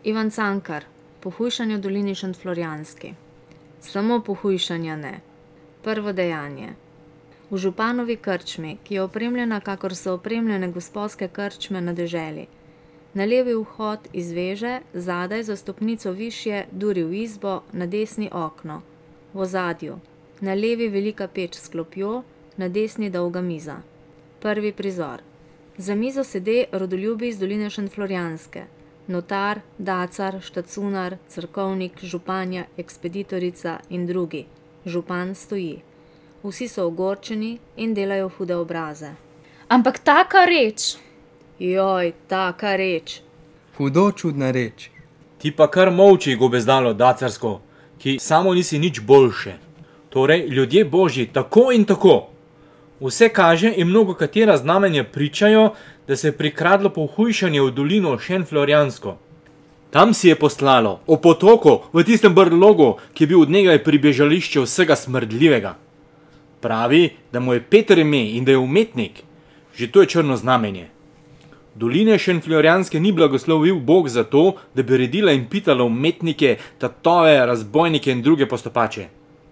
Ivan Cankar, pohujšanje v dolini Šentflorjanski. Samo pohujšanja ne. Prvo dejanje. V županovi krčmi, ki je opremljena, kakor so opremljene gospodske krčme na deželi. Na levi vhod iz veže, zadaj za stopnico višje, duri v izbo, na desni okno. V ozadju. Na levi velika peč s klopjo, na desni dolga miza. Prvi prizor. Za mizo sede rodoljubi iz doline Šentflorjanske. Notar, dacar, štacunar, cerkovnik, županja, ekspeditorica in drugi. Župan stoji. Vsi so ogorčeni in delajo hude obraze. Ampak taka reč! Joj, taka reč! Hudo čudna reč. Ti pa kar molči, gobezdalo dacarsko, ki samo nisi nič boljše. Torej, ljudje božji, tako in tako. Vse kaže in mnogo katera znamenja pričajo, da se je prikradlo pohujšanje v dolino Šentflorjansko. Tam si je poslalo, o potoku, v tistem brlogu, ki je bil od njega pribežališče vsega smrdljivega. Pravi, da mu je Peter ime in da je umetnik. Že to je črno znamenje. Doline Šentflorjanske ni blagoslovil Bog za to, da bi redila in pitala umetnike, tatove, razbojnike in druge postopače.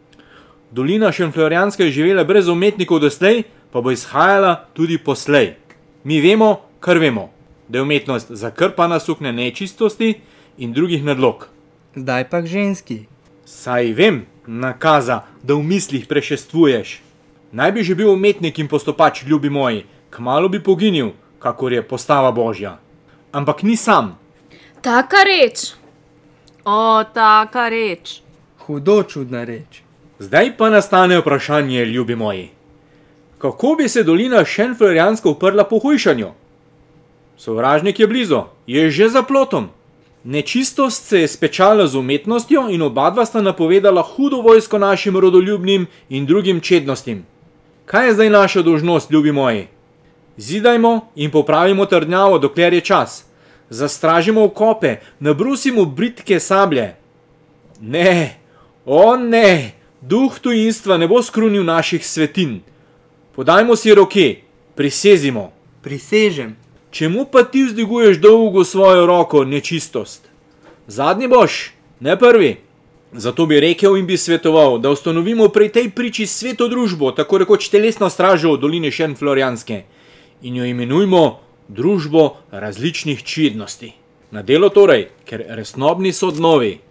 Dolina Šentflorjanska je živela brez umetnikov doslej, pa bo izhajala tudi poslej. Mi vemo, kar vemo, da je umetnost zakrpana suknja nečistosti in drugih nadlog. Zdaj pa k ženski. Saj vem, nakaza, da v mislih prešestvuješ. Naj bi že bil umetnik in postopač, ljubi moji, kmalu bi poginil, kakor je postava božja. Ampak ni sam. Taka reč! O, taka reč! Hudo čudna reč. Zdaj pa nastane vprašanje, ljubi moji. Kako bi se dolina Šentflorjanska uprla pohujšanju? Sovražnik je blizu, je že za plotom. Nečistost se je spečala z umetnostjo in obadva sta napovedala hudo vojsko našim rodoljubnim in drugim čednostim. Kaj je zdaj naša dolžnost, ljubi moji? Zidajmo in popravimo trdnjavo, dokler je čas. Zastražimo okope, nabrusimo britke sablje. Ne, o ne, duh tujinstva ne bo skrunil naših svetin. Podajmo si roke, prisezimo. Prisežem. Čemu pa ti vzdiguješ dolgo svojo roko, nečistost? Zadnji boš, ne prvi. Zato bi rekel in bi svetoval, da ustanovimo pri tej priči sveto družbo, tako rekoč telesno stražo doline Šentflorjanske, in jo imenujmo družbo različnih čednosti. Na delo torej, ker resnobni so dnovi.